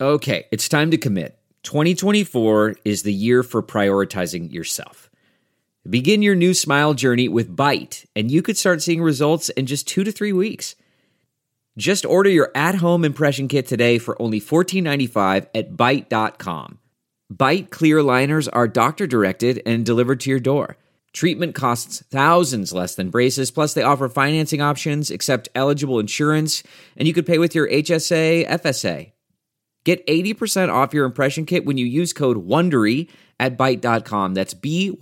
Okay, it's time to commit. 2024 is the year for prioritizing yourself. Begin your new smile journey with Byte, and you could start seeing results in just 2 to 3 weeks. Just order your at-home impression kit today for only $14.95 at Byte.com. Byte clear liners are doctor-directed and delivered to your door. Treatment costs thousands less than braces, plus they offer financing options, accept eligible insurance, and you could pay with your HSA, FSA. Get 80% off your impression kit when you use code WONDERY at Byte.com. That's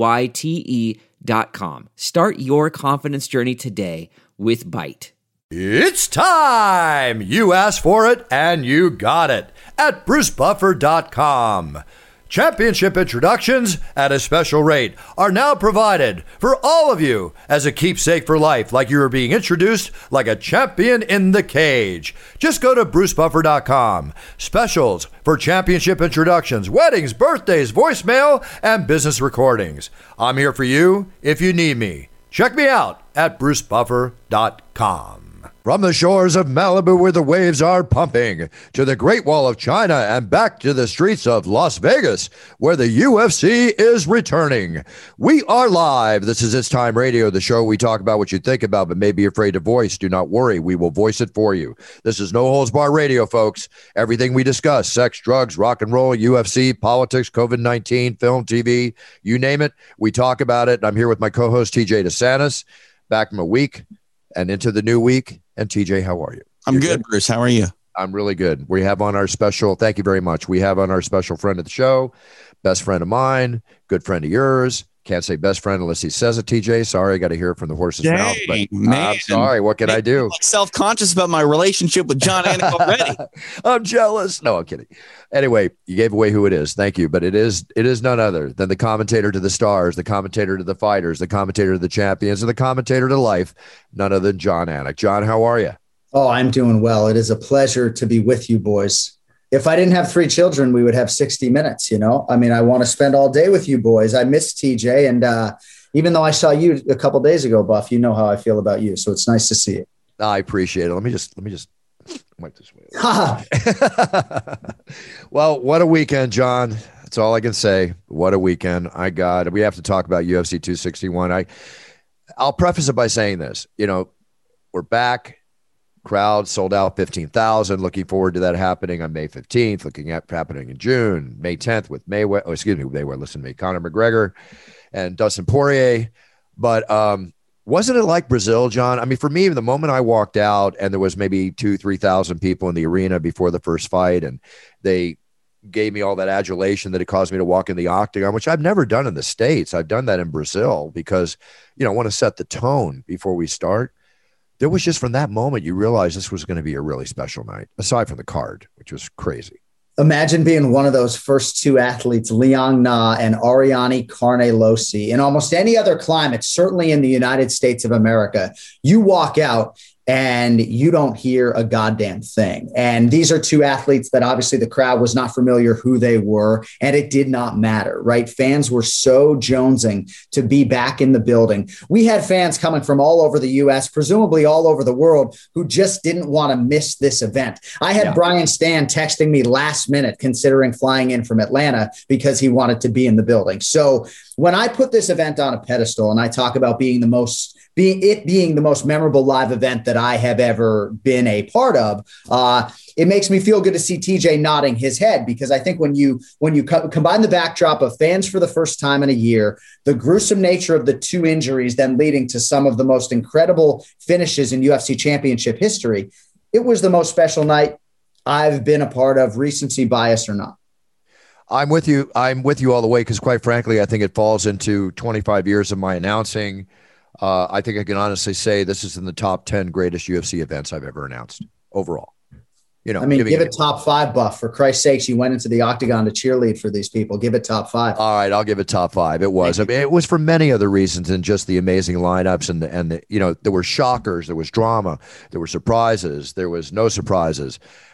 BYTE.com. Start your confidence journey today with Byte. It's time! You asked for it, and you got it at BruceBuffer.com. Championship introductions at a special rate are now provided for all of you as a keepsake for life, like you are being introduced like a champion in the cage. Just go to BruceBuffer.com. Specials for championship introductions, weddings, birthdays, voicemail, and business recordings. I'm here for you if you need me. Check me out at BruceBuffer.com. From the shores of Malibu where the waves are pumping, to the Great Wall of China and back to the streets of Las Vegas where the UFC is returning. We are live. This is It's Time Radio, the show we talk about what you think about but may be afraid to voice. Do not worry. We will voice it for you. This is No Holds Bar Radio, folks. Everything we discuss, sex, drugs, rock and roll, UFC, politics, COVID-19, film, TV, you name it, we talk about it. I'm here with my co-host, TJ DeSantis, back from a week and into the new week. And TJ, how are you? I'm good, Bruce. How are you? I'm really good. We have on our special, thank you very much. We have on our special friend of the show, best friend of mine, good friend of yours. Can't say best friend unless he says it, TJ. Sorry, I got to hear it from the horse's mouth. But man. I'm sorry. What can I do? I'm self-conscious about my relationship with Jon Anik already. I'm jealous. No, I'm kidding. Anyway, you gave away who it is. Thank you. But it is none other than the commentator to the stars, the commentator to the fighters, the commentator to the champions, and the commentator to life, none other than Jon Anik. Jon, how are you? Oh, I'm doing well. It is a pleasure to be with you boys. If I didn't have 3 children, we would have 60 minutes, you know? I mean, I want to spend all day with you boys. I miss TJ. And even though I saw you a couple days ago, Buff, you know how I feel about you. So it's nice to see you. I appreciate it. Let me just wipe this way. Well, what a weekend, Jon. That's all I can say. What a weekend. We have to talk about UFC 261. I'll preface it by saying this, we're back. Crowd sold out 15,000. Looking forward to that happening on May 15th. Looking at happening in June, May 10th with Conor McGregor and Dustin Poirier. But wasn't it like Brazil, Jon? I mean, for me, the moment I walked out and there was maybe 2,000-3,000 people in the arena before the first fight, and they gave me all that adulation that it caused me to walk in the octagon, which I've never done in the States. I've done that in Brazil because, I want to set the tone before we start. There was just from that moment, you realize this was going to be a really special night, aside from the card, which was crazy. Imagine being one of those first 2 athletes, Liang Na and Ariane Carnelossi, in almost any other climate, certainly in the United States of America. You walk out and you don't hear a goddamn thing. And these are 2 athletes that obviously the crowd was not familiar who they were, and it did not matter, right? Fans were so jonesing to be back in the building. We had fans coming from all over the U.S., presumably all over the world, who just didn't want to miss this event. I had Brian Stan texting me last minute, considering flying in from Atlanta because he wanted to be in the building. So when I put this event on a pedestal and I talk about being the most memorable live event that I have ever been a part of, it makes me feel good to see TJ nodding his head, because I think when you combine the backdrop of fans for the first time in a year, the gruesome nature of the 2 injuries, then leading to some of the most incredible finishes in UFC championship history, it was the most special night I've been a part of, recency bias or not. I'm with you all the way, because quite frankly, I think it falls into 25 years of my announcing. I think I can honestly say this is in the top 10 greatest UFC events I've ever announced overall. Give it top 5, Buff. For Christ's sakes, you went into the octagon to cheerlead for these people. Give it top 5. All right, I'll give it top 5. It was. It was for many other reasons than just the amazing lineups and the there were shockers, there was drama, there were surprises, there was no surprises.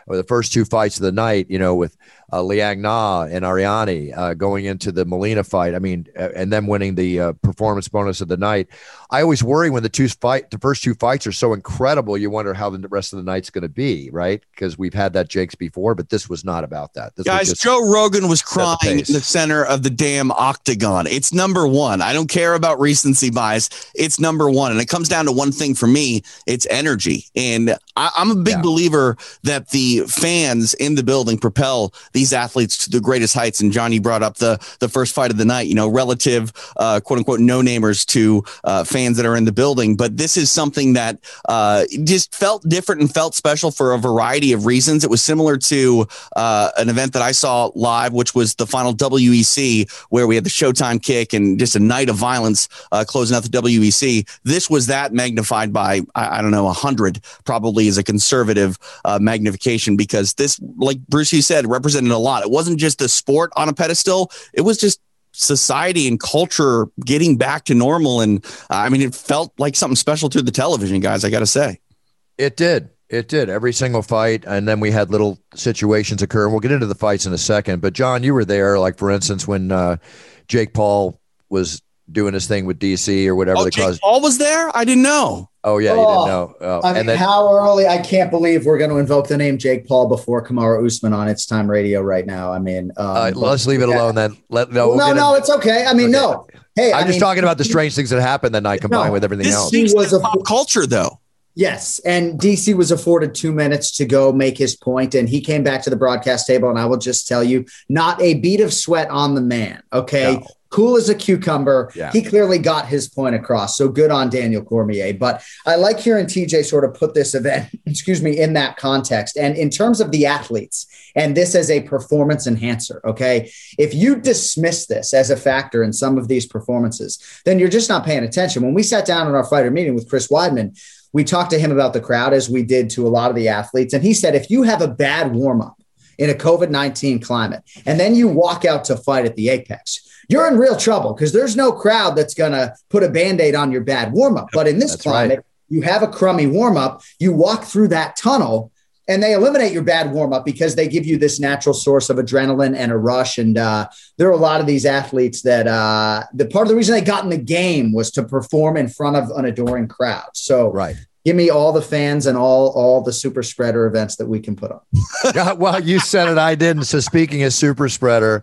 or the first two fights of the night, with Liang Na and Ariane going into the Molina fight. I mean, and then winning the performance bonus of the night. I always worry when the first two fights are so incredible. You wonder how the rest of the night's going to be, right? Because we've had that Jakes before, but this was not about that. Guys, Joe Rogan was crying in the center of the damn octagon. It's number one. I don't care about recency bias. It's number one. And it comes down to one thing for me. It's energy. And I'm a big believer that the fans in the building propel these athletes to the greatest heights. And John, you brought up the first fight of the night, relative quote unquote no-namers to fans that are in the building. But this is something that just felt different and felt special for a variety of reasons. It was similar to an event that I saw live, which was the final WEC, where we had the Showtime kick and just a night of violence closing out the WEC. This was that magnified by, I don't know, 100 probably is a conservative magnification, because this, like Bruce, you said, represented a lot. It wasn't just the sport on a pedestal. It was just society and culture getting back to normal. And it felt like something special to the television, guys, I got to say. It did. It did. Every single fight. And then we had little situations occur. And we'll get into the fights in a second. But John, you were there, like, for instance, when Jake Paul was doing his thing with DC or whatever. Jake Paul was there? I didn't know. Oh, yeah, you didn't know. How early? I can't believe we're going to invoke the name Jake Paul before Kamaru Usman on It's Time Radio right now. Let's leave it alone then. It's okay. No. Hey, I'm just talking about the strange things that happened that night combined with everything else. This was a pop culture, though. Yes, and DC was afforded 2 minutes to go make his point, and he came back to the broadcast table, and I will just tell you, not a bead of sweat on the man, okay? No. Cool as a cucumber. Yeah. He clearly got his point across, so good on Daniel Cormier. But I like hearing TJ sort of put this event, in that context. And in terms of the athletes, and this as a performance enhancer, okay? If you dismiss this as a factor in some of these performances, then you're just not paying attention. When we sat down in our fighter meeting with Chris Weidman, we talked to him about the crowd, as we did to a lot of the athletes. And he said, if you have a bad warm-up in a COVID-19 climate, and then you walk out to fight at the Apex, you're in real trouble, because there's no crowd that's going to put a Band-Aid on your bad warm-up. But in this climate, you have a crummy warm-up, you walk through that tunnel, and they eliminate your bad warm-up because they give you this natural source of adrenaline and a rush. And there are a lot of these athletes that the part of the reason they got in the game was to perform in front of an adoring crowd. So give me all the fans and all the super spreader events that we can put on. Well, you said it, I didn't. So speaking of super spreader,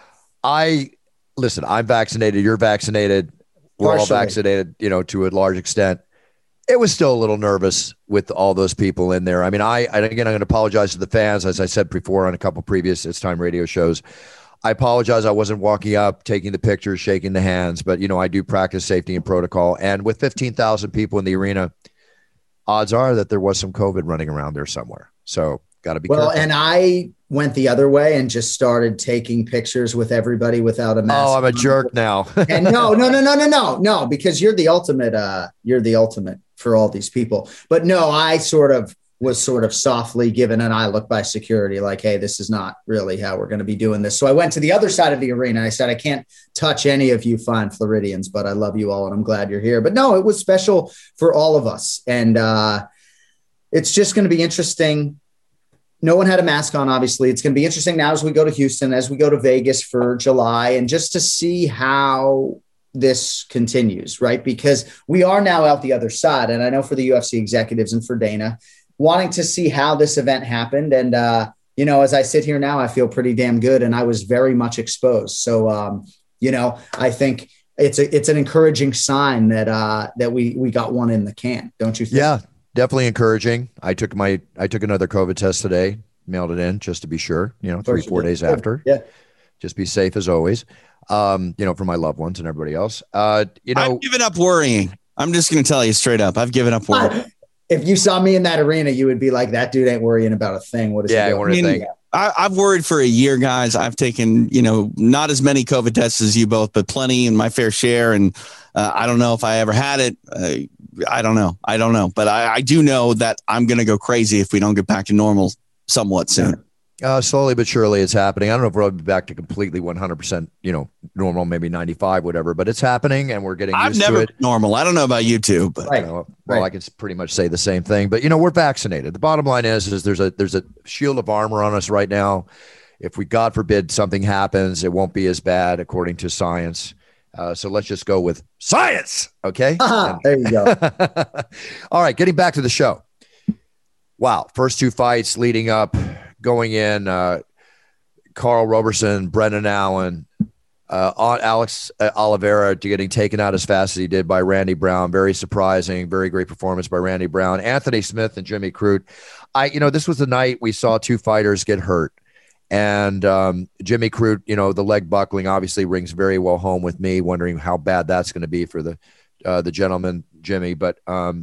listen, I'm vaccinated. You're vaccinated. We're all vaccinated, to a large extent. It was still a little nervous with all those people in there. Again, I'm going to apologize to the fans. As I said before on a couple previous It's Time Radio shows, I apologize. I wasn't walking up, taking the pictures, shaking the hands, but I do practice safety and protocol. And with 15,000 people in the arena, odds are that there was some COVID running around there somewhere. So got to be careful. And I went the other way and just started taking pictures with everybody without a mask. Oh, I'm a jerk now. And no, because you're the ultimate for all these people. But no, I was softly given an eye look by security, like, hey, this is not really how we're going to be doing this. So I went to the other side of the arena and I said, I can't touch any of you fine Floridians, but I love you all and I'm glad you're here. But no, it was special for all of us. And it's just going to be interesting. No one had a mask on, obviously. It's going to be interesting now as we go to Houston, as we go to Vegas for July, and just to see how this continues, right? Because we are now out the other side. And I know for the UFC executives and for Dana, wanting to see how this event happened. And, as I sit here now, I feel pretty damn good. And I was very much exposed. So, I think it's an encouraging sign that we got one in the can. Don't you think? Yeah. Definitely encouraging. I took another COVID test today, mailed it in just to be sure, 3-4 days after. Yeah. Just be safe as always, for my loved ones and everybody else. I've given up worrying. I'm just going to tell you straight up. I've given up worrying. If you saw me in that arena, you would be like, that dude ain't worrying about a thing. What is he doing? I've worried for a year, guys. I've taken, not as many COVID tests as you both, but plenty and my fair share. And I don't know if I ever had it. I don't know. But I do know that I'm going to go crazy if we don't get back to normal somewhat soon. Slowly but surely it's happening. I don't know if we'll be back to completely 100%, normal, maybe 95, whatever, but it's happening and we're getting I've used never to it. been normal. I don't know about you two, but Right. I can pretty much say the same thing, but we're vaccinated. The bottom line is there's a shield of armor on us right now. If we, God forbid, something happens, it won't be as bad according to science. So let's just go with science. Okay. There you go. All right. Getting back to the show. Wow. First two fights leading up, going in, Carl Roberson, Brendan Allen, Alex Oliveira getting taken out as fast as he did by Randy Brown. Very surprising, very great performance by Randy Brown. Anthony Smith and Jimmy Crute. This was the night we saw two fighters get hurt. And Jimmy Crute, the leg buckling obviously rings very well home with me, wondering how bad that's going to be for the gentleman, Jimmy. But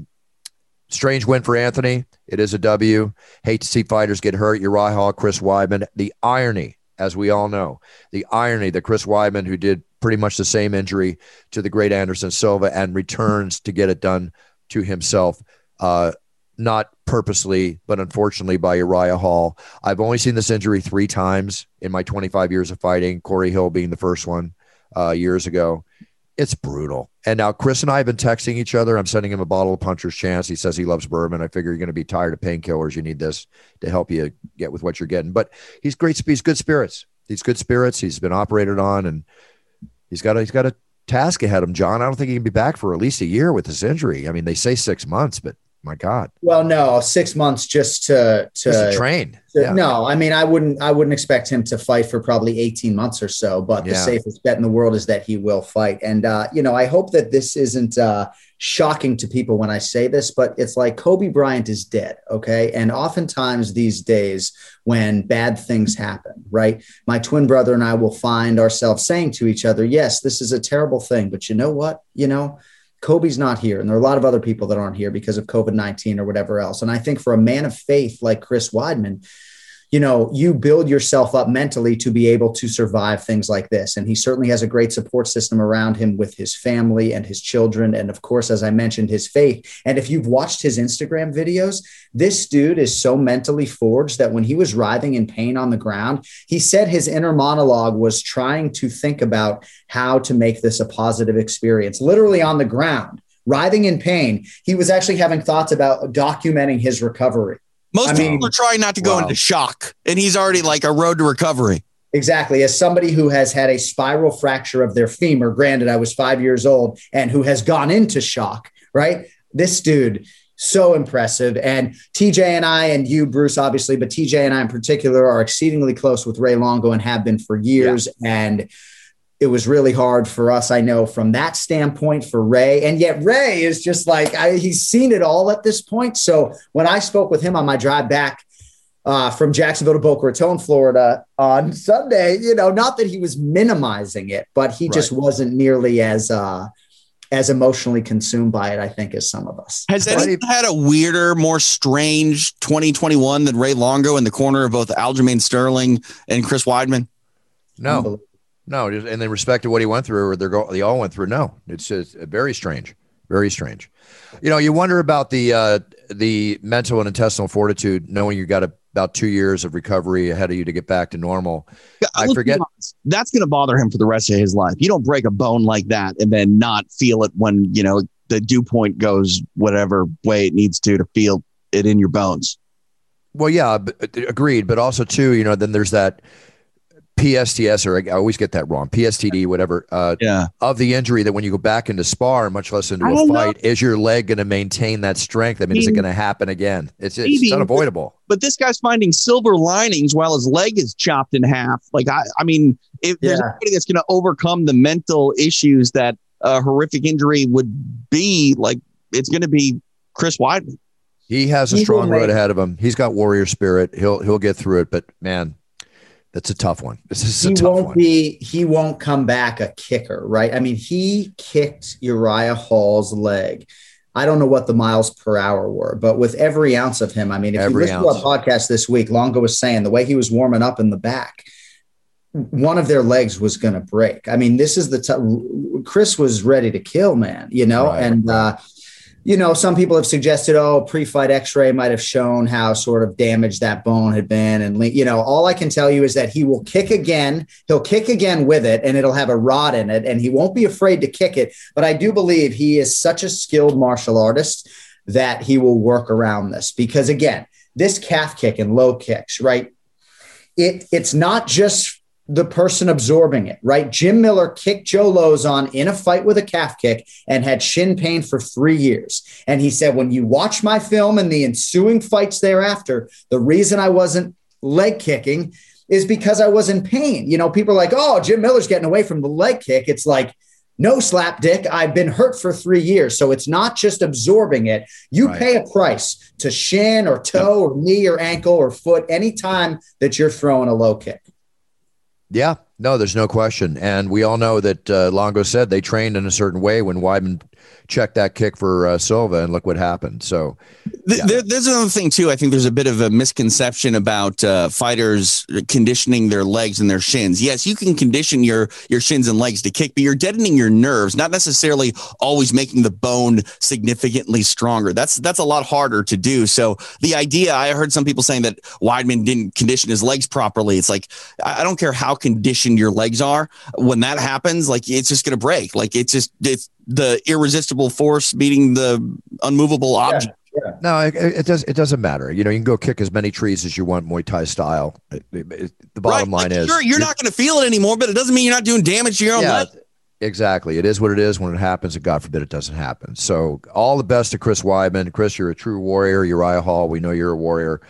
strange win for Anthony. It is a W. Hate to see fighters get hurt. Uriah Hall, Chris Weidman. The irony, as we all know, that Chris Weidman, who did pretty much the same injury to the great Anderson Silva and returns to get it done to himself, not purposely, but unfortunately by Uriah Hall. I've only seen this injury 3 times in my 25 years of fighting, Corey Hill being the first one years ago. It's brutal. And now Chris and I have been texting each other. I'm sending him a bottle of Puncher's Chance. He says he loves bourbon. I figure you're going to be tired of painkillers. You need this to help you get with what you're getting. But he's great. He's good spirits. He's good spirits. He's been operated on, and he's got a task ahead of him, John. I don't think he can be back for at least a year with this injury. I mean, they say 6 months, but my God. Well, no, 6 months just to train. No, I mean, I wouldn't expect him to fight for probably 18 months or so, but the safest bet in the world is that he will fight. And, I hope that this isn't shocking to people when I say this, but it's like Kobe Bryant is dead. Okay. And oftentimes these days when bad things happen, right? My twin brother and I will find ourselves saying to each other, yes, this is a terrible thing, but you know what? Kobe's not here. And there are a lot of other people that aren't here because of COVID-19 or whatever else. And I think for a man of faith like Chris Weidman, you build yourself up mentally to be able to survive things like this. And he certainly has a great support system around him with his family and his children. And of course, as I mentioned, his faith. And if you've watched his Instagram videos, this dude is so mentally forged that when he was writhing in pain on the ground, he said his inner monologue was trying to think about how to make this a positive experience, literally on the ground, writhing in pain. He was actually having thoughts about documenting his recovery. Most people are trying not to go into shock, and he's already like a road to recovery. Exactly. As somebody who has had a spiral fracture of their femur, granted, I was 5 years old, and who has gone into shock, right? This dude, so impressive. And TJ and I, and you, Bruce, obviously, but TJ and I in particular are exceedingly close with Ray Longo and have been for years. Yeah. And it was really hard for us, I know, from that standpoint for Ray. And yet Ray is just like, he's seen it all at this point. So when I spoke with him on my drive back from Jacksonville to Boca Raton, Florida on Sunday, not that he was minimizing it, but he just wasn't nearly as emotionally consumed by it, I think, as some of us. Has anyone had a weirder, more strange 2021 than Ray Longo in the corner of both Aljamain Sterling and Chris Weidman? No, and they respected what he went through, or they all went through. No, it's just very strange, very strange. You wonder about the mental and intestinal fortitude, knowing you got about 2 years of recovery ahead of you to get back to normal. I forget. That's going to bother him for the rest of his life. You don't break a bone like that and then not feel it when, the dew point goes whatever way it needs to feel it in your bones. Well, yeah, agreed. But also too, then there's that PSTS, or I always get that wrong, PSTD, whatever, of the injury, that when you go back into spar, much less into a fight, is your leg going to maintain that strength? I mean, is it going to happen again? It's unavoidable. But this guy's finding silver linings while his leg is chopped in half. Like, I mean, if there's anybody that's going to overcome the mental issues that a horrific injury would be, like, it's going to be Chris Weidman. He has a strong road ahead of him. He's got warrior spirit. He'll get through it, but man, that's a tough one. This is a tough one. He won't come back a kicker, right? I mean, he kicked Uriah Hall's leg. I don't know what the miles per hour were, but with every ounce of him, I mean, if you listen to our podcast this week, Longo was saying the way he was warming up in the back, one of their legs was going to break. I mean, this is Chris was ready to kill, man, right, and Some people have suggested, pre-fight x-ray might have shown how sort of damaged that bone had been. And, all I can tell you is that he will kick again. He'll kick again with it, and it'll have a rod in it, and he won't be afraid to kick it. But I do believe he is such a skilled martial artist that he will work around this. Because, again, this calf kick and low kicks, right? It's not just the person absorbing it, right? Jim Miller kicked Joe Lauzon in a fight with a calf kick and had shin pain for 3 years. And he said, when you watch my film and the ensuing fights thereafter, the reason I wasn't leg kicking is because I was in pain. People are like, oh, Jim Miller's getting away from the leg kick. It's like, no, slap dick. I've been hurt for 3 years. So it's not just absorbing it. You pay a price to shin or toe or knee or ankle or foot anytime that you're throwing a low kick. Yeah, no, there's no question. And we all know that Longo said they trained in a certain way when Weidman checked that kick for Silva, and look what happened. So there's another thing, too. I think there's a bit of a misconception about fighters conditioning their legs and their shins. Yes, you can condition your shins and legs to kick, but you're deadening your nerves, not necessarily always making the bone significantly stronger. That's a lot harder to do. So the idea, I heard some people saying that Weidman didn't condition his legs properly. It's like, I don't care how conditioned your legs are. When that happens, like, it's just going to break. Like, it's the irresistible force meeting the unmovable object. Yeah. No, it doesn't matter. You can go kick as many trees as you want, Muay Thai style. The bottom line is, you're not going to feel it anymore, but it doesn't mean you're not doing damage to your own leg. Exactly. It is what it is when it happens, and God forbid it doesn't happen. So all the best to Chris Weidman. Chris, you're a true warrior. Uriah Hall, we know you're a warrior.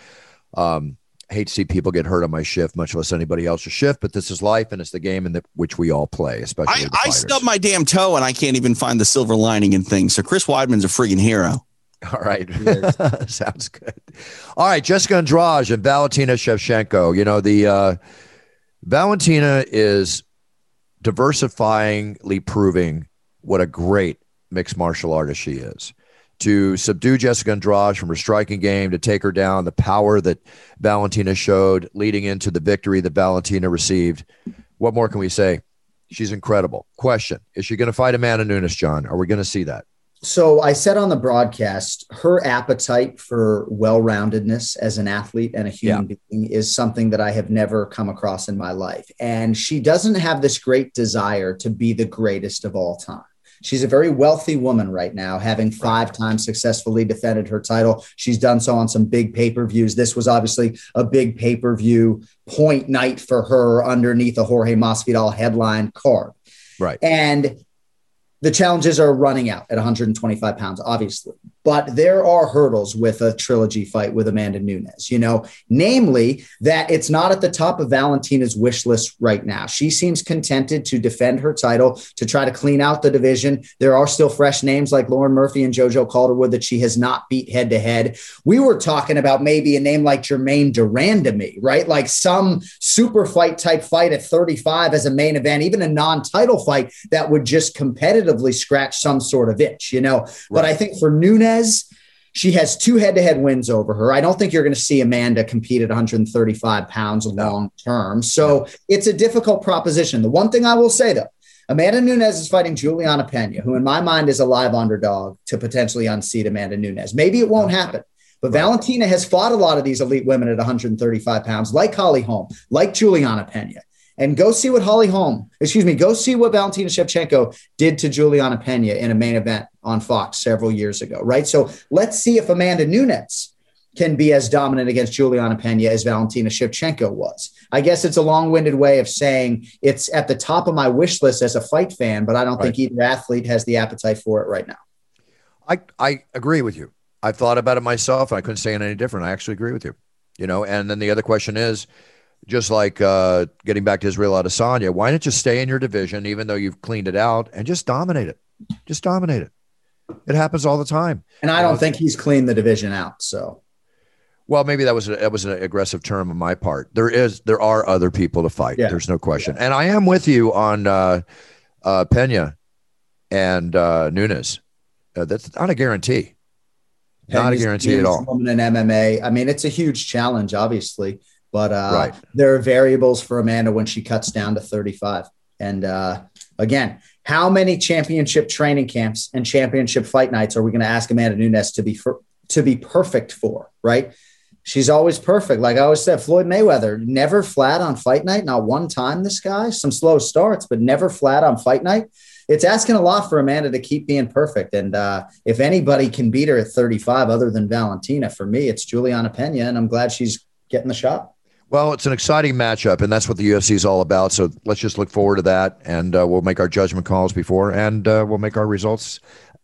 Hate to see people get hurt on my shift, much less anybody else's shift, but this is life, and it's the game in which we all play, especially I stubbed my damn toe, and I can't even find the silver lining in things. So Chris Weidman's a friggin' hero. All right. Sounds good. All right. Jessica Andrade and Valentina Shevchenko. The Valentina is diversifyingly proving what a great mixed martial artist she is. To subdue Jessica Andrade from her striking game, to take her down, the power that Valentina showed leading into the victory that Valentina received. What more can we say? She's incredible. Question, is she going to fight Amanda Nunes, John? Are we going to see that? So I said on the broadcast, her appetite for well-roundedness as an athlete and a human being is something that I have never come across in my life. And she doesn't have this great desire to be the greatest of all time. She's a very wealthy woman right now, having 5 times successfully defended her title. She's done so on some big pay-per-views. This was obviously a big pay-per-view point night for her underneath a Jorge Masvidal headline card. Right. And the challenges are running out at 125 pounds, obviously. But there are hurdles with a trilogy fight with Amanda Nunes, namely that it's not at the top of Valentina's wish list right now. She seems contented to defend her title, to try to clean out the division. There are still fresh names like Lauren Murphy and JoJo Calderwood that she has not beat head to head. We were talking about maybe a name like Jermaine Durandamy, right? Like some super fight type fight at 35 as a main event, even a non-title fight that would just competitively scratch some sort of itch, But I think for Nunes, she has 2 head-to-head wins over her. I don't think you're going to see Amanda compete at 135 pounds long term. So it's a difficult proposition. The one thing I will say, though, Amanda Nunes is fighting Juliana Pena, who in my mind is a live underdog to potentially unseat Amanda Nunes. Maybe it won't happen. But Valentina has fought a lot of these elite women at 135 pounds, like Holly Holm, like Juliana Pena. And go see what go see what Valentina Shevchenko did to Juliana Pena in a main event on Fox several years ago, right? So let's see if Amanda Nunes can be as dominant against Juliana Pena as Valentina Shevchenko was. I guess it's a long-winded way of saying it's at the top of my wish list as a fight fan, but I don't think either athlete has the appetite for it right now. I agree with you. I've thought about it myself, and I couldn't say it any different. I actually agree with you. And then the other question is, just like getting back to Israel Adesanya, why not just stay in your division, even though you've cleaned it out, and just dominate it? Just dominate it. It happens all the time. And I don't think he's cleaned the division out. So, well, maybe that was an aggressive term on my part. There are other people to fight. Yeah. There's no question. Yeah. And I am with you on Pena and Nunes. That's not a guarantee. Not a guarantee at all. Woman in MMA. I mean, it's a huge challenge, obviously. But there are variables for Amanda when she cuts down to 35. And Again, how many championship training camps and championship fight nights are we going to ask Amanda Nunes to be perfect for, right? She's always perfect. Like I always said, Floyd Mayweather, never flat on fight night. Not one time, this guy. Some slow starts, but never flat on fight night. It's asking a lot for Amanda to keep being perfect. And if anybody can beat her at 35 other than Valentina, for me, it's Juliana Pena, and I'm glad she's getting the shot. Well, it's an exciting matchup, and that's what the UFC is all about. So let's just look forward to that, and we'll make our judgment calls before, and we'll make our results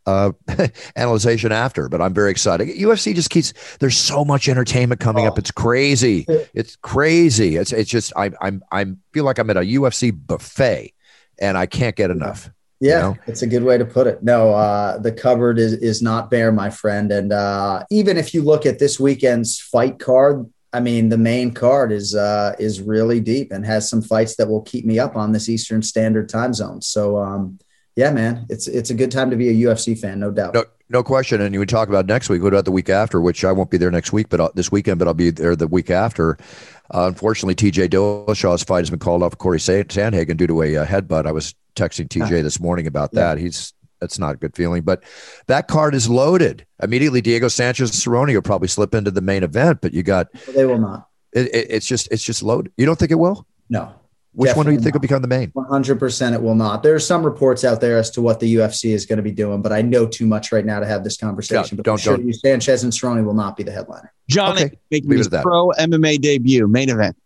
analyzation after. But I'm very excited. UFC just keeps. There's so much entertainment coming up. It's crazy. It's crazy. It's just I feel like I'm at a UFC buffet, and I can't get enough. Yeah, you know? It's a good way to put it. No, the cupboard is not bare, my friend. And even if you look at this weekend's fight card, I mean, the main card is really deep and has some fights that will keep me up on this Eastern Standard Time zone. So, yeah, man, it's a good time to be a UFC fan, no doubt. No question. And you would talk about next week. What about the week after, which I won't be there next week, but this weekend, but I'll be there the week after. Unfortunately, TJ Dillashaw's fight has been called off. Corey Sandhagen due to a headbutt. I was texting TJ this morning about that. That's not a good feeling, but that card is loaded. Immediately, Diego Sanchez and Cerrone will probably slip into the main event, but you got. They will not. It's just loaded. You don't think it will? No. Which one do you think will become the main? 100% it will not. There are some reports out there as to what the UFC is going to be doing, but I know too much right now to have this conversation. But don't. Sanchez and Cerrone will not be the headliner. John, making his pro MMA debut, main event.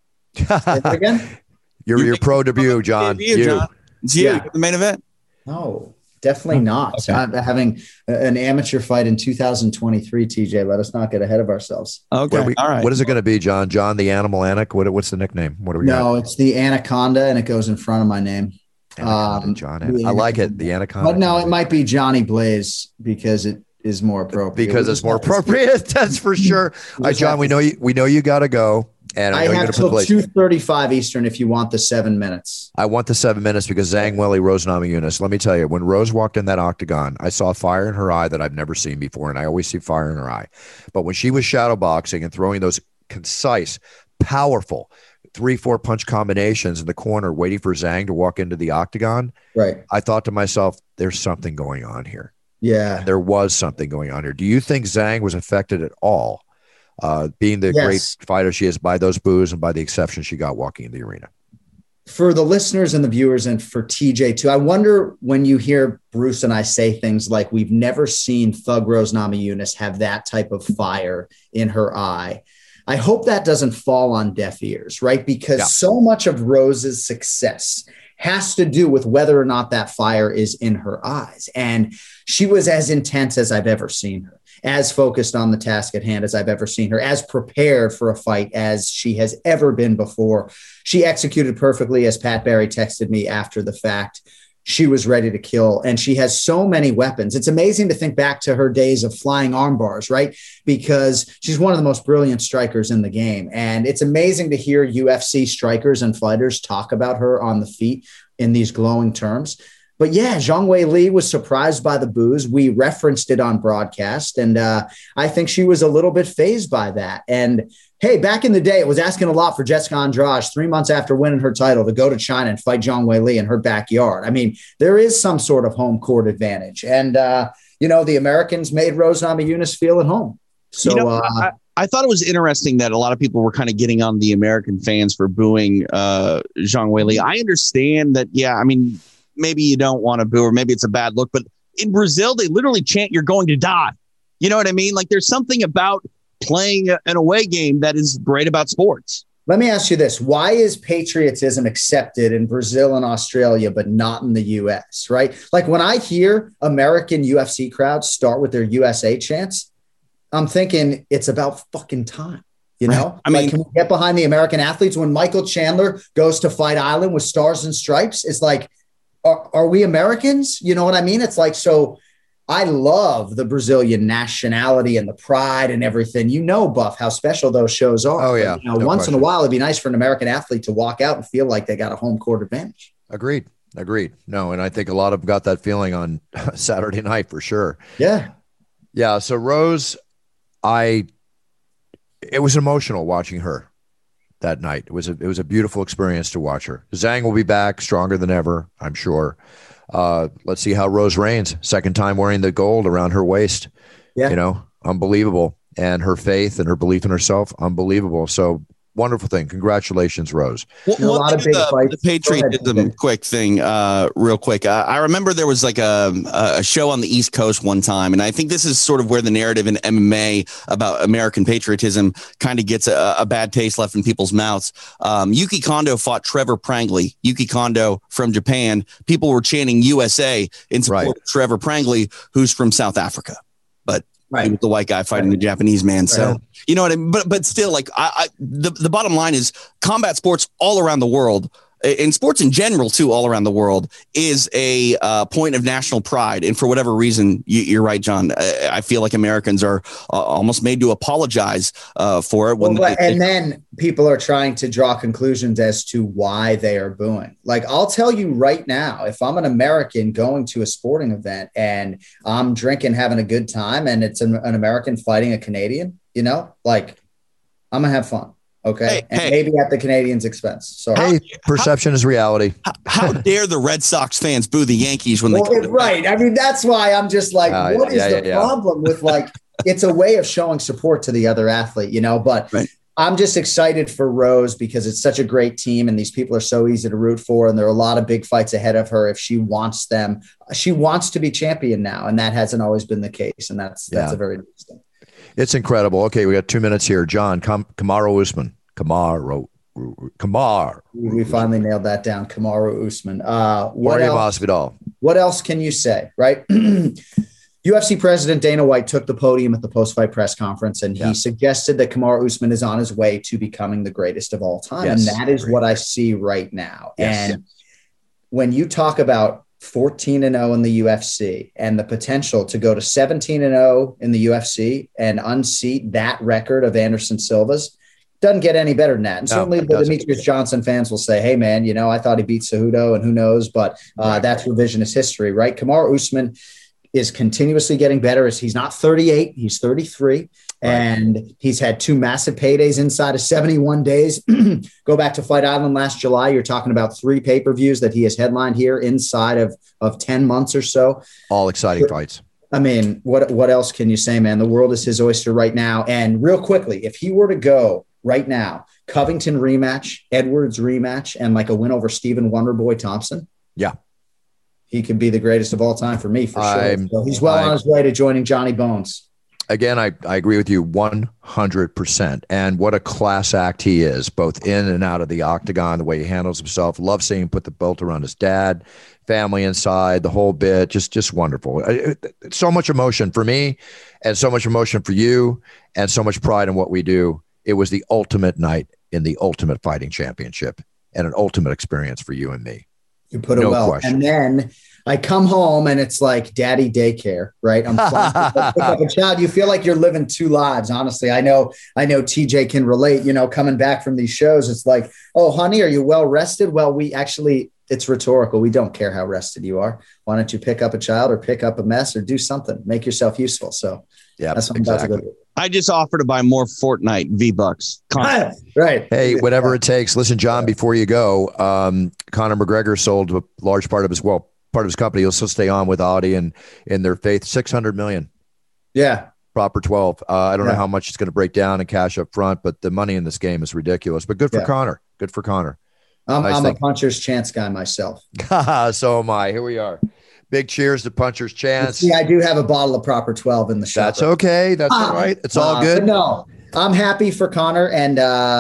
Again? Your pro debut, John. It's you, the main event. No, definitely not. Okay. I'm having an amateur fight in 2023, TJ. Let us not get ahead of ourselves. Okay. All right. What is it going to be, John? John the Animal Anik? What's the nickname? What are we No, it's the Anaconda, and it goes in front of my name. John. I like it. The Anaconda. But no, it might be Johnny Blaze because it is more appropriate. Because it's more appropriate. That's for sure. All right, John, we know you got to go. And I have till 2:35 Eastern if you want the 7 minutes. I want the 7 minutes because Zhang Weili, Rose Namajunas. Let me tell you, when Rose walked in that octagon, I saw fire in her eye that I've never seen before, and I always see fire in her eye. But when she was shadow boxing and throwing those concise, powerful 3-4 punch combinations in the corner, waiting for Zhang to walk into the octagon, right? I thought to myself, there's something going on here. Yeah, and there was something going on here. Do you think Zhang was affected at all? Being the great fighter she is by those boos and by the exception she got walking in the arena. For the listeners and the viewers and for TJ too, I wonder when you hear Bruce and I say things like we've never seen Thug Rose Namajunas have that type of fire in her eye. I hope that doesn't fall on deaf ears, right? Because so much of Rose's success has to do with whether or not that fire is in her eyes. And she was as intense as I've ever seen her, as focused on the task at hand as I've ever seen her, as prepared for a fight as she has ever been before. She executed perfectly, as Pat Barry texted me after the fact. She was ready to kill, and she has so many weapons. It's amazing to think back to her days of flying arm bars, right? Because she's one of the most brilliant strikers in the game. And it's amazing to hear UFC strikers and fighters talk about her on the feet in these glowing terms. But yeah, Zhang Weili was surprised by the boos. We referenced it on broadcast, and I think she was a little bit fazed by that. And hey, back in the day, it was asking a lot for Jessica Andrade 3 months after winning her title to go to China and fight Zhang Weili in her backyard. I mean, there is some sort of home court advantage. And, the Americans made Rose Namajunas feel at home. So I thought it was interesting that a lot of people were kind of getting on the American fans for booing Zhang Weili. I understand that, maybe you don't want to boo or maybe it's a bad look, but in Brazil, they literally chant, "You're going to die." You know what I mean? Like there's something about playing an away game that is great about sports. Let me ask you this. Why is patriotism accepted in Brazil and Australia, but not in the US, right? Like when I hear American UFC crowds start with their USA chants, I'm thinking it's about fucking time. You know, right. Can we get behind the American athletes? When Michael Chandler goes to Fight Island with Stars and Stripes, it's like, are we Americans? You know what I mean? It's like, so I love the Brazilian nationality and the pride and everything. Buff, how special those shows are. Oh, yeah. But, once in a while, it'd be nice for an American athlete to walk out and feel like they got a home court advantage. Agreed. No, and I think a lot of them got that feeling on Saturday night for sure. Yeah. Yeah. So Rose, it was emotional watching her. that night. It was a beautiful experience to watch her. Zhang will be back stronger than ever, I'm sure. Let's see how Rose reigns. Second time wearing the gold around her waist. Yeah. Unbelievable. And her faith and her belief in herself, unbelievable. So wonderful thing. Congratulations, Rose. A lot of big fights. The patriotism quick thing, real quick. I remember there was like a show on the East Coast one time, and I think this is sort of where the narrative in MMA about American patriotism kind of gets a bad taste left in people's mouths. Yuki Kondo fought Trevor Prangley. Yuki Kondo from Japan. People were chanting USA in support of Trevor Prangley, who's from South Africa. He was the white guy fighting the Japanese man. So, you know what I mean? But still, like, the bottom line is combat sports all around the world, and sports in general, too, all around the world, is a point of national pride. And for whatever reason, you're right, John. I feel like Americans are almost made to apologize for it. Then people are trying to draw conclusions as to why they are booing. Like, I'll tell you right now, if I'm an American going to a sporting event and I'm drinking, having a good time, and it's an American fighting a Canadian, like, I'm going to have fun. Okay. Maybe at the Canadians' expense. So perception is reality. How dare the Red Sox fans boo the Yankees when they right. I mean, that's why I'm just like, what is the problem with, like, it's a way of showing support to the other athlete, but I'm just excited for Rose because it's such a great team and these people are so easy to root for. And there are a lot of big fights ahead of her. If she wants them, she wants to be champion now. And that hasn't always been the case. And that's a very interesting. It's incredible. Okay, we got 2 minutes here. John, Kamaru Usman. Kamaru. We finally nailed that down. Kamaru Usman. What else can you say, right? UFC president Dana White took the podium at the post-fight press conference, and he suggested that Kamaru Usman is on his way to becoming the greatest of all time. And that is what I see right now. Yes. And when you talk about 14-0 in the UFC and the potential to go to 17-0 in the UFC and unseat that record of Anderson Silva's, doesn't get any better than that. And certainly the Demetrius Johnson fans will say, hey, man, I thought he beat Cejudo and who knows, but that's revisionist history, right? Kamaru Usman is continuously getting better. He's not 38, he's 33. And he's had 2 massive paydays inside of 71 days. Go back to Fight Island last July. You're talking about 3 pay-per-views that he has headlined here inside of 10 months or so. All exciting fights. I mean, what else can you say, man? The world is his oyster right now. And real quickly, if he were to go right now, Covington rematch, Edwards rematch, and like a win over Stephen Wonderboy Thompson. Yeah. He could be the greatest of all time for me, for sure. So he's on his way to joining Johnny Bones. Again, I agree with you 100%. And what a class act he is, both in and out of the octagon, the way he handles himself. Love seeing him put the belt around his dad, family inside, the whole bit. Just wonderful. So much emotion for me and so much emotion for you and so much pride in what we do. It was the ultimate night in the Ultimate Fighting Championship and an ultimate experience for you and me. You put it well. Question. And then I come home and it's like daddy daycare, right? I'm pick up a child. You feel like you're living 2 lives. Honestly, I know TJ can relate, coming back from these shows. It's like, oh, honey, are you well rested? Well, it's rhetorical. We don't care how rested you are. Why don't you pick up a child or pick up a mess or do something, make yourself useful. So that's what I'm about to go do. I just offer to buy more Fortnite V-Bucks. Right. Hey, whatever it takes. Listen, John, before you go, Conor McGregor sold a large part of his company. He'll still stay on with Audi and in their faith, $600 million. Yeah. Proper 12. I don't know how much it's going to break down and cash up front, but the money in this game is ridiculous. But good for Conor. Good for Conor. I'm a puncher's chance guy myself. So am I. Here we are. Big cheers to Puncher's Chance. See, I do have a bottle of Proper 12 in the shop. That's okay. That's all right. It's all good. No, I'm happy for Conor. And,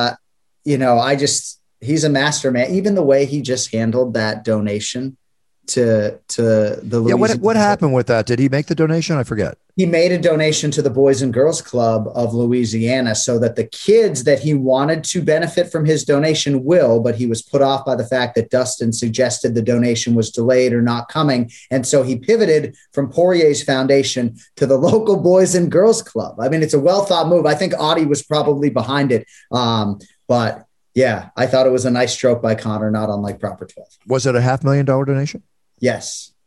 he's a master, man. Even the way he just handled that donation to the Louisiana. What happened with that? Did he make the donation? I forget. He made a donation to the Boys and Girls Club of Louisiana so that the kids that he wanted to benefit from his donation will, but he was put off by the fact that Dustin suggested the donation was delayed or not coming. And so he pivoted from Poirier's foundation to the local Boys and Girls Club. I mean, it's a well thought move. I think Audi was probably behind it. But yeah, I thought it was a nice stroke by Conor, not unlike Proper 12. Was it a $500,000 donation? Yes.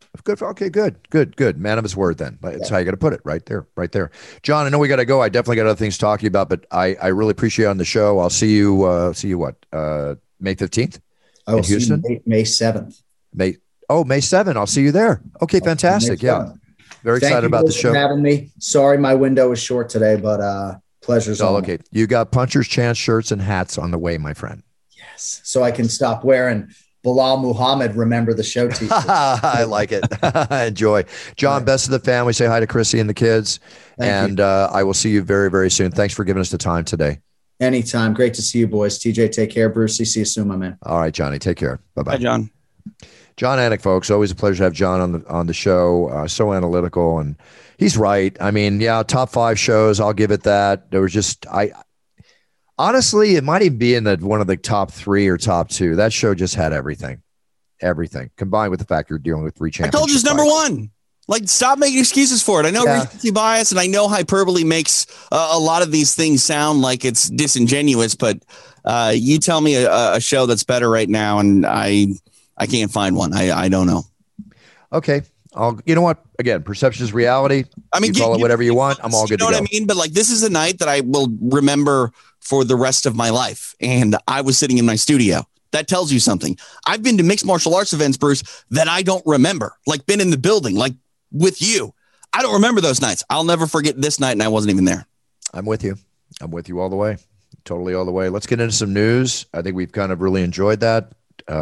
Good. Okay, good. Man of his word then. That's how you got to put it right there. John, I know we got to go. I definitely got other things to talk to you about, but I really appreciate you on the show. I'll see you, what? May 15th in Houston? May 7th. May 7th. I'll see you there. Okay, fantastic. Yeah. Very excited about the show. Thank you for having me. Sorry, my window was short today, but pleasure's all. Okay. You got Puncher's Chance shirts and hats on the way, my friend. Yes. So I can stop wearing Bilal Muhammad, remember the show t-shirt. I like it. Enjoy. John, best of the family. Say hi to Chrissy and the kids. Thank you. I will see you very, very soon. Thanks for giving us the time today. Anytime. Great to see you, boys. TJ, take care. Brucey, see you soon, my man. All right, Johnny. Take care. Bye-bye. Bye, John. John Anik, folks. Always a pleasure to have John on the show. So analytical, and he's right. I mean, yeah, top 5 shows. I'll give it that. There was just honestly, it might even be in one of the top 3 or top 2. That show just had everything combined with the fact you're dealing with 3 championships. I told you it's number 1. Like, stop making excuses for it. I know recency bias, and I know hyperbole makes a lot of these things sound like it's disingenuous, but you tell me a show that's better right now, and I can't find one. I don't know. Okay. You know what? Again, perception is reality. I mean, you call it whatever you want. I'm all good to go. You know what I mean? But like, this is a night that I will remember for the rest of my life. And I was sitting in my studio. That tells you something. I've been to mixed martial arts events, Bruce, that I don't remember. Like, been in the building, like with you. I don't remember those nights. I'll never forget this night, and I wasn't even there. I'm with you. I'm with you all the way. Totally all the way. Let's get into some news. I think we've kind of really enjoyed that.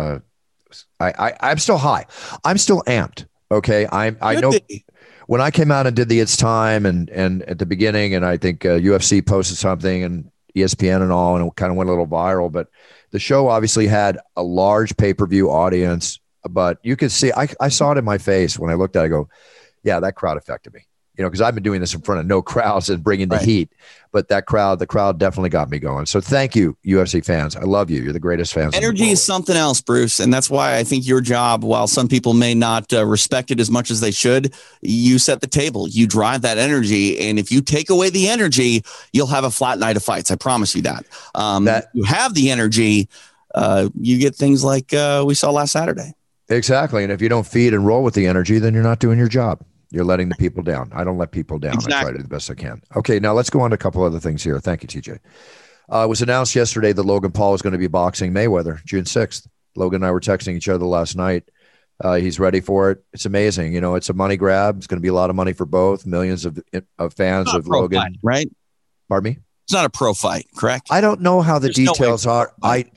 I'm still high. I'm still amped. Okay. I know when I came out and did the It's Time and at the beginning, and I think UFC posted something and ESPN and all, and it kind of went a little viral, but the show obviously had a large pay-per-view audience, but you could see, I saw it in my face when I looked at it. I go, yeah, that crowd affected me. Because I've been doing this in front of no crowds and bringing the heat, but the crowd definitely got me going. So thank you, UFC fans. I love you. You're the greatest fans. Energy is something else, Bruce. And that's why I think your job, while some people may not respect it as much as they should, you set the table, you drive that energy. And if you take away the energy, you'll have a flat night of fights. I promise you that. You have the energy, you get things like we saw last Saturday. Exactly. And if you don't feed and roll with the energy, then you're not doing your job. You're letting the people down. I don't let people down. Exactly. I try to do the best I can. Okay, now let's go on to a couple other things here. Thank you, TJ. It was announced yesterday that Logan Paul is going to be boxing Mayweather June 6th. Logan and I were texting each other last night. He's ready for it. It's amazing. It's a money grab. It's going to be a lot of money for both. Millions of fans of Logan. Fight, right? Pardon me? It's not a pro fight, correct? I don't know how the details are.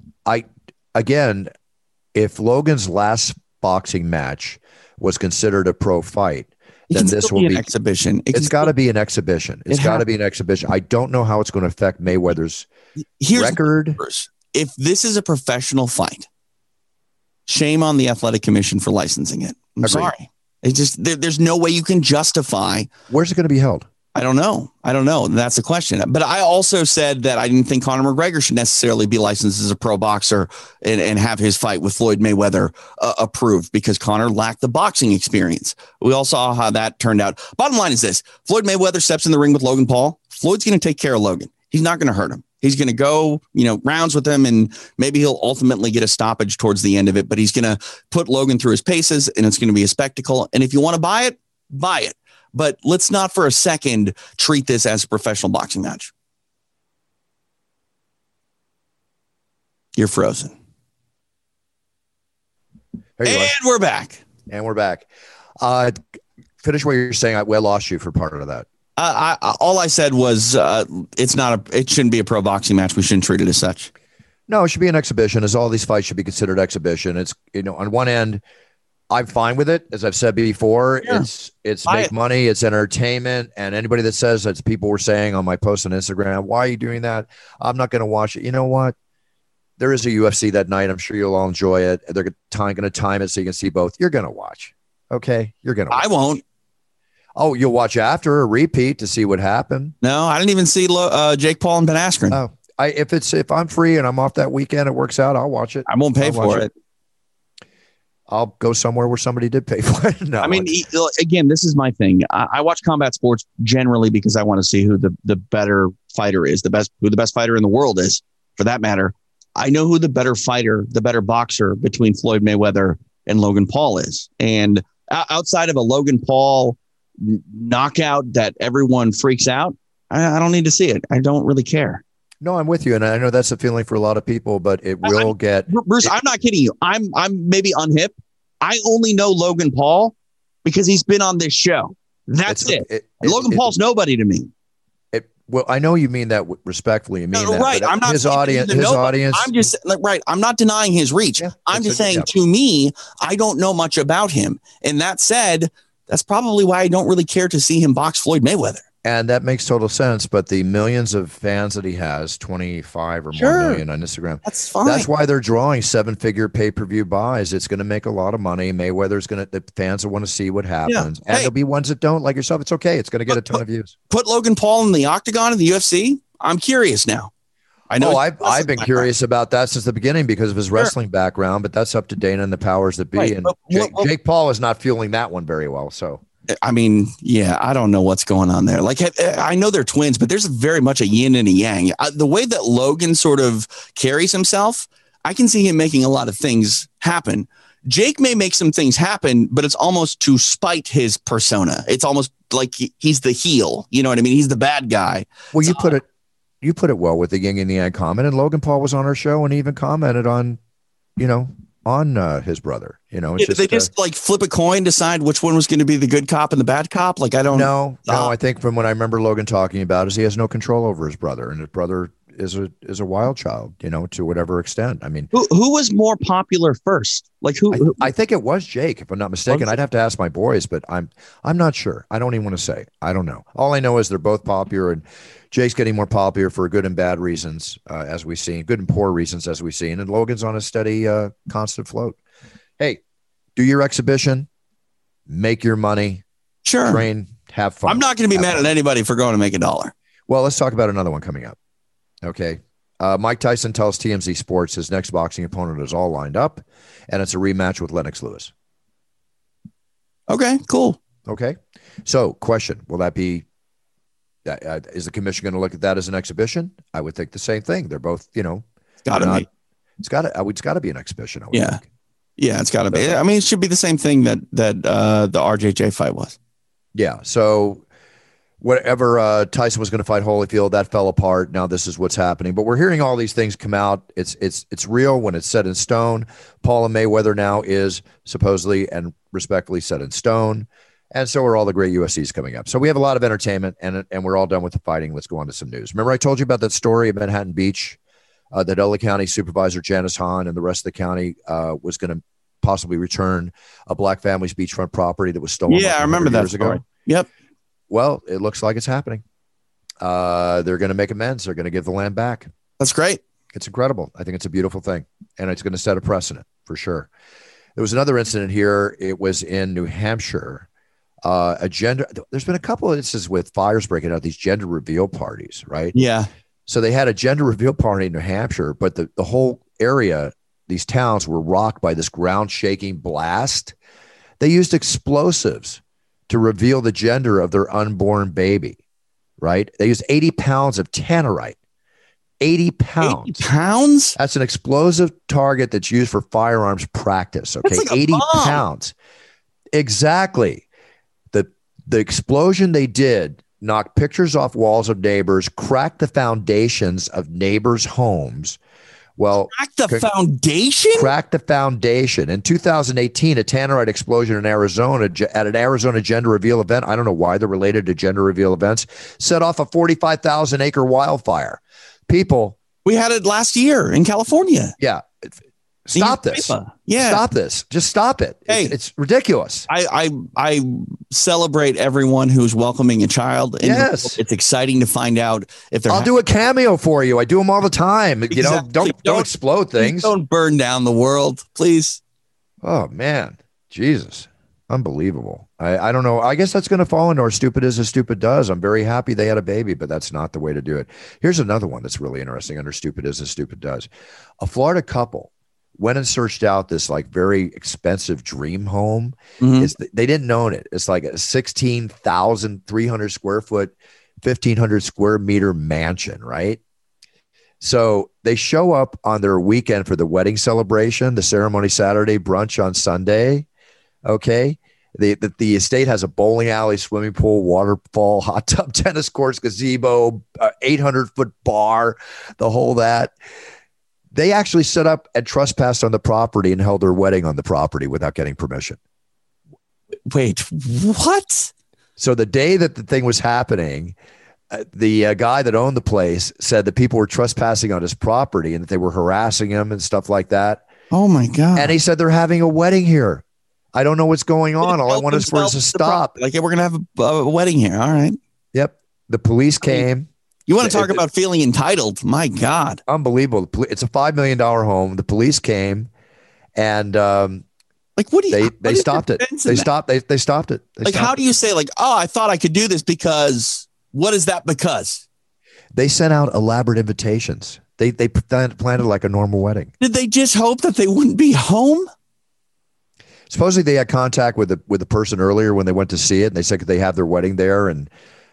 Again, if Logan's last boxing match was considered a pro fight, then this will be an exhibition. It's got to be an exhibition. It's got to be an exhibition. I don't know how it's going to affect Mayweather's record. If this is a professional fight, shame on the Athletic Commission for licensing it. I'm sorry. It's just there's no way you can justify. Where's it going to be held? I don't know. That's the question. But I also said that I didn't think Conor McGregor should necessarily be licensed as a pro boxer and have his fight with Floyd Mayweather approved, because Conor lacked the boxing experience. We all saw how that turned out. Bottom line is this: Floyd Mayweather steps in the ring with Logan Paul. Floyd's going to take care of Logan. He's not going to hurt him. He's going to go, rounds with him, and maybe he'll ultimately get a stoppage towards the end of it. But he's going to put Logan through his paces, and it's going to be a spectacle. And if you want to buy it, buy it. But let's not for a second treat this as a professional boxing match. You're frozen. We're back. And we're back. Finish what you're saying. I lost you for part of that. All I said was it shouldn't be a pro boxing match. We shouldn't treat it as such. No, it should be an exhibition, as all these fights should be considered exhibition. It's, on one end, I'm fine with it. As I've said before, it's make money, it's entertainment. And anybody that says, as people were saying on my post on Instagram, why are you doing that? I'm not going to watch it. You know what? There is a UFC that night. I'm sure you'll all enjoy it. They're going to time it so you can see both. You're going to watch. Okay. You're going to watch. I won't. Oh, you'll watch after a repeat to see what happened. No, I didn't even see Jake Paul and Ben Askren. Oh, if I'm free and I'm off that weekend, it works out, I'll watch it. I won't pay for it. I'll go somewhere where somebody did pay for it. No, I mean, again, this is my thing. I watch combat sports generally because I want to see who the better fighter is, who the best fighter in the world is, for that matter. I know who the better fighter, the better boxer between Floyd Mayweather and Logan Paul is. And outside of a Logan Paul knockout that everyone freaks out, I don't need to see it. I don't really care. No, I'm with you, and I know that's a feeling for a lot of people, but it will get. Bruce, I'm not kidding you. I'm maybe unhip. I only know Logan Paul because he's been on this show. That's it. Logan Paul's nobody to me. Well, I know you mean that respectfully. You mean that, right? I'm not his audience. I'm just right. I'm not denying his reach. Yeah, I'm just saying, to me, I don't know much about him. And that said, that's probably why I don't really care to see him box Floyd Mayweather. And that makes total sense. But the millions of fans that he has, 25 or more million on Instagram, that's fine. That's why they're drawing 7-figure pay-per-view buys. It's going to make a lot of money. Mayweather's the fans will want to see what happens. Yeah. And there'll be ones that don't, like yourself. It's okay. It's going to get a ton of views. Put Logan Paul in the octagon in the UFC. I'm curious now. I know. I've been curious about that since the beginning because of his wrestling background, but that's up to Dana and the powers that be. Right. And Jake Paul is not fueling that one very well. So. I mean, yeah, I don't know what's going on there. Like, I know they're twins, but there's very much a yin and a yang. The way that Logan sort of carries himself, I can see him making a lot of things happen. Jake may make some things happen, but it's almost to spite his persona. It's almost like he's the heel. You know what I mean? He's the bad guy. Well, you put it well with the yin and yang comment. And Logan Paul was on our show and even commented on, his brother. It's they just like flip a coin, decide which one was going to be the good cop and the bad cop. Like, I don't know. No, I think from what I remember Logan talking about is he has no control over his brother, and his brother is a wild child, to whatever extent. I mean, who was more popular first? Like who? I think it was Jake, if I'm not mistaken. I'd have to ask my boys, but I'm not sure. I don't even want to say. I don't know. All I know is they're both popular, and Jake's getting more popular for good and bad reasons, as we've seen, good and poor reasons, as we've seen, and Logan's on a steady, constant float. Hey, do your exhibition, make your money, sure, train, have fun. I'm not going to be mad at anybody for going to make $1. Well, let's talk about another one coming up. Okay. Mike Tyson tells TMZ Sports his next boxing opponent is all lined up, and it's a rematch with Lennox Lewis. Okay, cool. Okay. So, question, will that be, is the commission going to look at that as an exhibition? I would think the same thing. They're both, it's got to be an exhibition. Yeah. Think. Yeah, it's got to be. I mean, it should be the same thing that the RJJ fight was. Yeah. So whatever Tyson was going to fight Holyfield, that fell apart. Now this is what's happening. But we're hearing all these things come out. It's real when it's set in stone. Paul and Mayweather now is supposedly and respectfully set in stone. And so are all the great USCs coming up. So we have a lot of entertainment, and we're all done with the fighting. Let's go on to some news. Remember I told you about that story of Manhattan Beach, that LA County Supervisor Janice Hahn and the rest of the county was going to possibly return a black family's beachfront property that was stolen. Yeah, I remember that story. Ago. Yep. Well, it looks like it's happening. They're going to make amends. They're going to give the land back. That's great. It's incredible. I think it's a beautiful thing, and it's going to set a precedent for sure. There was another incident here. It was in New Hampshire. There's been a couple of instances with fires breaking out, these gender reveal parties, right? Yeah. So they had a gender reveal party in New Hampshire, but the whole area, these towns were rocked by this ground shaking blast. They used explosives to reveal the gender of their unborn baby, right? They used 80 pounds of tannerite. 80 pounds. 80 pounds? That's an explosive target that's used for firearms practice. Okay. Like 80 pounds. Exactly. The explosion they did knocked pictures off walls of neighbors, cracked the foundations of neighbors' homes. Well, cracked the foundation? Cracked the foundation. In 2018, a tannerite explosion in Arizona at an Arizona gender reveal event. I don't know why they're related to gender reveal events. Set off a 45,000 acre wildfire. People. We had it last year in California. Yeah. Stop this. Yeah. Stop this. Just stop it. Hey, it's ridiculous. I celebrate everyone who's welcoming a child. And yes. It's exciting to find out if they're. I'll do a cameo for you. I do them all the time. Exactly. Don't explode things. Don't burn down the world, please. Oh, man. Jesus. Unbelievable. I don't know. I guess that's going to fall into our stupid is as stupid does. I'm very happy they had a baby, but that's not the way to do it. Here's another one that's really interesting under stupid is as stupid does. A Florida couple went and searched out this like very expensive dream home. Mm-hmm. They didn't own it. It's like a 16,300 square foot, 1,500 square meter mansion, right? So they show up on their weekend for the wedding celebration, the ceremony Saturday, brunch on Sunday. Okay. The estate has a bowling alley, swimming pool, waterfall, hot tub, tennis courts, gazebo, 800-foot bar, the whole that. They actually set up and trespassed on the property and held their wedding on the property without getting permission. Wait, what? So the day that the thing was happening, the guy that owned the place said that people were trespassing on his property and that they were harassing him and stuff like that. Oh, my God. And he said, they're having a wedding here. I don't know what's going on. All I want is for us to stop. Like, we're going to have a wedding here. All right. Yep. The police came. You want to talk about feeling entitled? My God. Unbelievable. It's a $5 million home. The police came and like, what do you, they stopped it. They stopped it. They stopped it. Like, how do you say, like, oh, I thought I could do this because what is that? Because they sent out elaborate invitations. They planned like a normal wedding. Did they just hope that they wouldn't be home? Supposedly they had contact with the person earlier when they went to see it. And they said, could they have their wedding there? And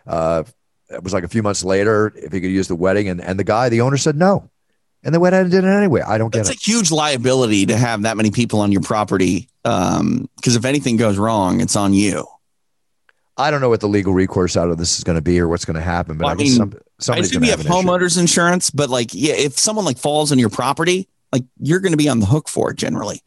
it was like a few months later if he could use the wedding. And the owner said no. And they went ahead and did it anyway. I don't get it. It's a huge liability to have that many people on your property. Because if anything goes wrong, it's on you. I don't know what the legal recourse out of this is going to be or what's going to happen. But well, I mean, somebody's going to have homeowners insurance. But like, yeah, if someone like falls on your property, like you're going to be on the hook for it generally.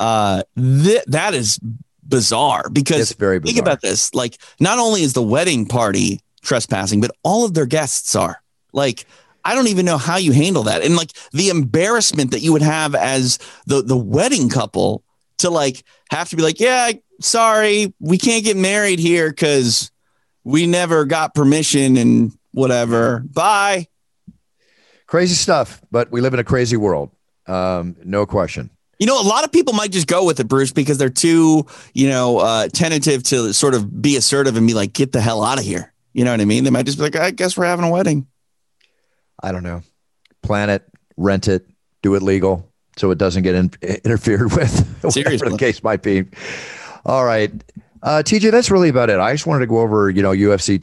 That is bizarre because it's very bizarre. Think about this. Like, not only is the wedding party trespassing, but all of their guests are. Like, I don't even know how you handle that. And like the embarrassment that you would have as the wedding couple to like have to be like, yeah, sorry, we can't get married here because we never got permission and whatever. Bye. Crazy stuff, but we live in a crazy world. No question. You know, a lot of people might just go with it, Bruce, because they're too, tentative to sort of be assertive and be like, get the hell out of here. You know what I mean? They might just be like, I guess we're having a wedding. I don't know. Plan it, rent it, do it legal so it doesn't get interfered with. Seriously. Whatever the case might be. All right. TJ, that's really about it. I just wanted to go over, UFC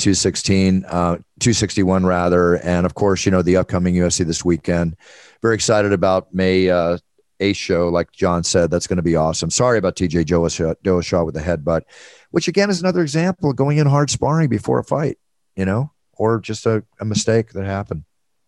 261 rather. And of course, the upcoming UFC this weekend. Very excited about May 8th show. Like John said, that's going to be awesome. Sorry about TJ Dillashaw with the headbutt, which again is another example of going in hard sparring before a fight, or just a mistake that happened.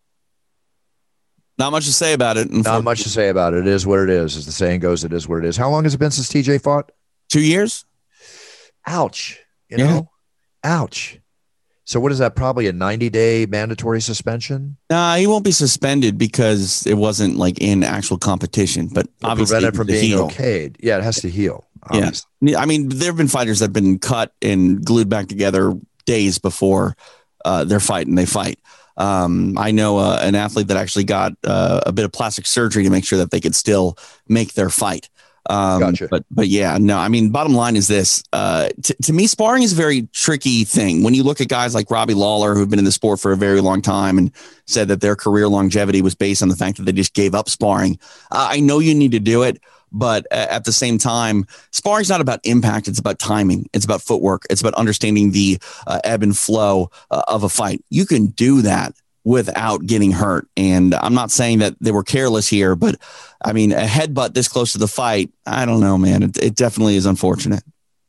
Not much to say about it. Not much to say about it. It is what it is. As the saying goes, it is what it is. How long has it been since TJ fought? 2 years. Ouch. You know? Ouch. So what is that? Probably a 90-day mandatory suspension? Nah, he won't be suspended because it wasn't like in actual competition, but obviously prevent it from being okayed. Yeah, it has to heal. Obviously. Yeah. I mean, there have been fighters that have been cut and glued back together days before their fight and they fight. I know an athlete that actually got a bit of plastic surgery to make sure that they could still make their fight. Gotcha. But yeah, no, I mean, bottom line is this, to me, sparring is a very tricky thing. When you look at guys like Robbie Lawler, who've been in the sport for a very long time and said that their career longevity was based on the fact that they just gave up sparring. I know you need to do it, but at the same time, sparring is not about impact. It's about timing. It's about footwork. It's about understanding the ebb and flow of a fight. You can do that without getting hurt. And I'm not saying that they were careless here, but I mean, a headbutt this close to the fight, I don't know, man. It definitely is unfortunate.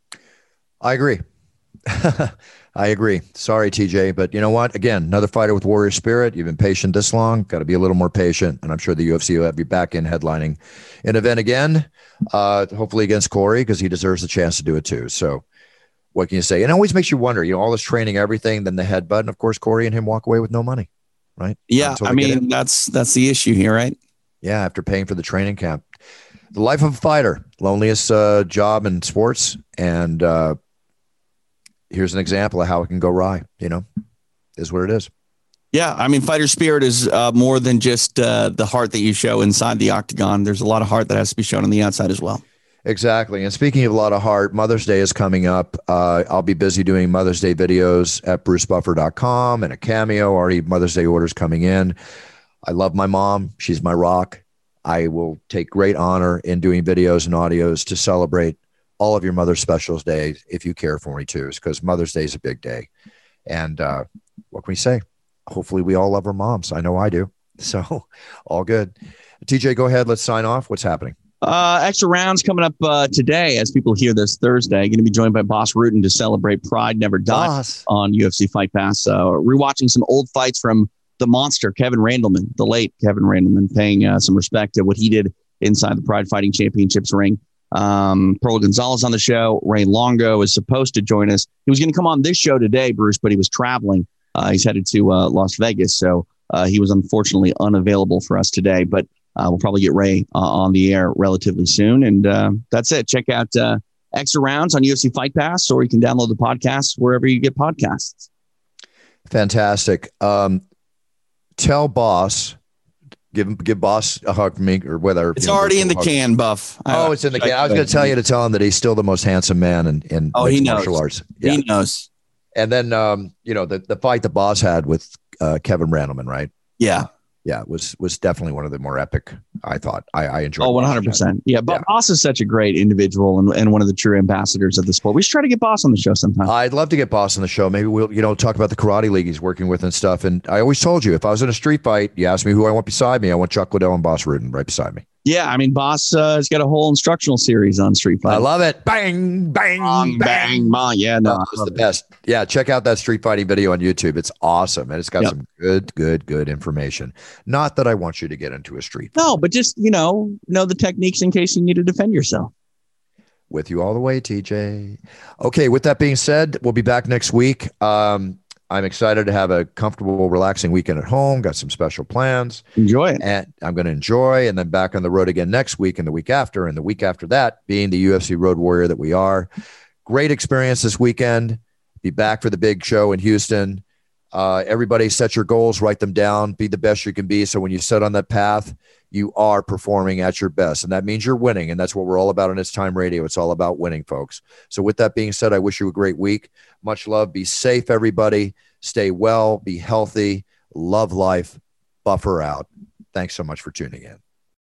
I agree. I agree. Sorry, TJ, but you know what? Again, another fighter with warrior spirit. You've been patient this long. Got to be a little more patient. And I'm sure the UFC will have you back in headlining an event again, hopefully against Corey, because he deserves the chance to do it too. So what can you say? And it always makes you wonder, all this training, everything, then the headbutt. And of course, Corey and him walk away with no money, right? Yeah. I mean, that's the issue here, right? Yeah. After paying for the training camp. The life of a fighter, loneliest job in sports. And here's an example of how it can go awry, is what it is. Yeah. I mean, fighter spirit is more than just the heart that you show inside the octagon. There's a lot of heart that has to be shown on the outside as well. Exactly. And speaking of a lot of heart, Mother's Day is coming up. I'll be busy doing Mother's Day videos at brucebuffer.com and a Cameo. Already Mother's Day orders coming in. I love my mom. She's my rock. I will take great honor in doing videos and audios to celebrate all of your Mother's Specials Day if you care for me too, because Mother's Day is a big day. And what can we say? Hopefully we all love our moms. I know I do. So all good. TJ, go ahead. Let's sign off. What's happening? Extra rounds coming up today as people hear this Thursday. Going to be joined by Boss Rutten to celebrate Pride Never Dies on UFC Fight Pass. Rewatching some old fights from the monster, Kevin Randleman, the late Kevin Randleman, paying some respect to what he did inside the Pride Fighting Championships ring. Pearl Gonzalez on the show. Ray Longo is supposed to join us. He was going to come on this show today, Bruce, but he was traveling. He's headed to Las Vegas, so he was unfortunately unavailable for us today. But we'll probably get Ray on the air relatively soon. And that's it. Check out Extra Rounds on UFC Fight Pass, or you can download the podcast wherever you get podcasts. Fantastic. Tell Boss, give Boss a hug from me, or whether it's already in the can, Buff. It's in the can. I was going to tell you to tell him that he's still the most handsome man in martial arts. Yeah. He knows. And then the fight the Boss had with Kevin Randleman, right? Yeah. Yeah, it was definitely one of the more epic, I thought. I enjoyed it. 100%. Yeah, but Boss is such a great individual and one of the true ambassadors of the sport. We should try to get Boss on the show sometime. I'd love to get Boss on the show. Maybe we'll talk about the karate league he's working with and stuff. And I always told you, if I was in a street fight, you asked me who I want beside me, I want Chuck Liddell and Boss Rutten right beside me. Yeah, I mean, Boss has got a whole instructional series on Street Fight. I love it. Bang, bang, bang, bang. Bang. Yeah, no, it's the best. Yeah, check out that street fighting video on YouTube. It's awesome, and it's got some good information. Not that I want you to get into a street fight. No, but just, know the techniques in case you need to defend yourself. With you all the way, TJ. Okay, with that being said, we'll be back next week. I'm excited to have a comfortable, relaxing weekend at home. Got some special plans. Enjoy it. And I'm going to enjoy, and then back on the road again next week and the week after, and the week after that, being the UFC road warrior that we are. Great experience this weekend. Be back for the big show in Houston. Everybody set your goals, write them down, be the best you can be. So when you set on that path, you are performing at your best. And that means you're winning. And that's what we're all about on It's Time Radio. It's all about winning, folks. So with that being said, I wish you a great week. Much love. Be safe, everybody. Stay well, be healthy, love life. Buffer out. Thanks so much for tuning in.